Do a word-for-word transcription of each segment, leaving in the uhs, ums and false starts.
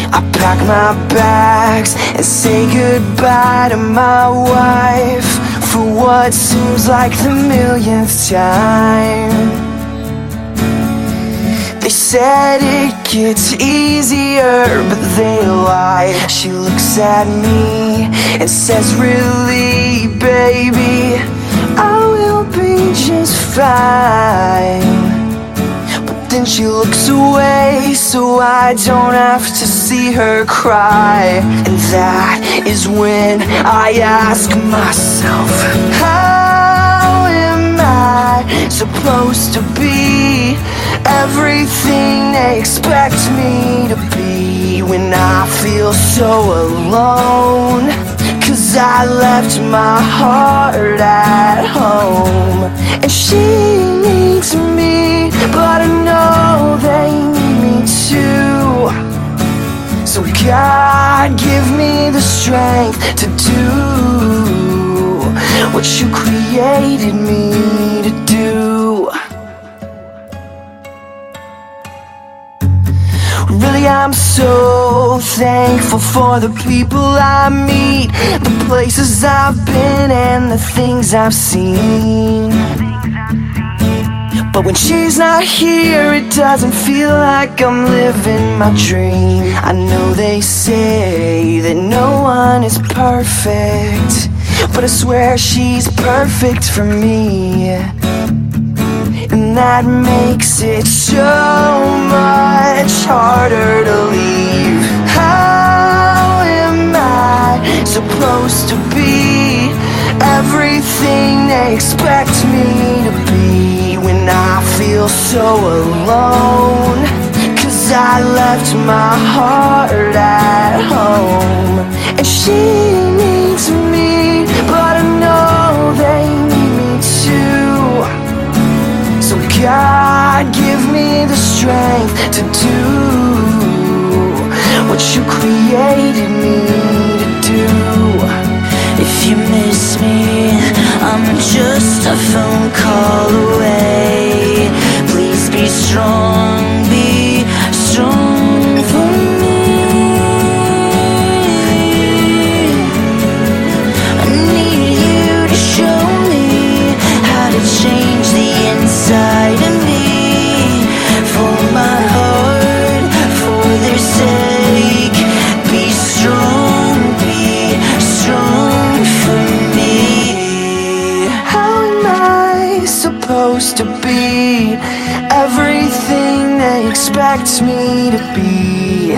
I pack my bags and say goodbye to my wife for what seems like the millionth time. They said it gets easier, but they lied. She looks at me and says, really, baby, I will be just fine. But then she looks away so I don't have to see her cry. And that is when I ask myself, how am I supposed to be everything they expect me to be when I feel so alone? Cause I left my heart at home, and she needs me, but I know they need me too. So God, give me the strength to do what you created me to do. Really, I'm so thankful for the people I meet, the places I've been and the things I've seen. But when she's not here, it doesn't feel like I'm living my dream. I know they say that no one is perfect, but I swear she's perfect for me. And that makes it so much harder to leave. How am I supposed to be everything they expect me to be when I feel so alone? Cause I left my heart at home, and she needs me, but I know they need me too. So God, give me the strength to do what you created me to do. If you miss me, I'm just a phone call away. Please be strong, be strong for me. I need you to show me how to change the inside of me, for my heart, for their sake. Be strong, be strong for me. How am I supposed to be everything they expect me to be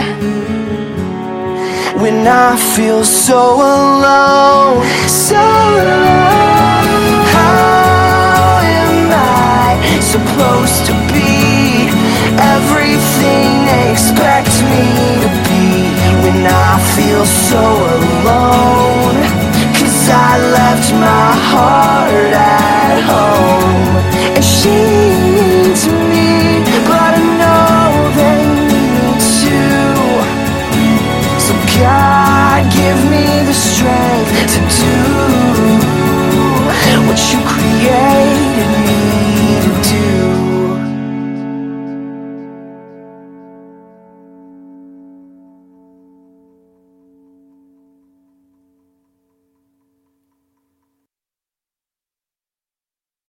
when I feel so alone, so alone? How am I supposed to be everything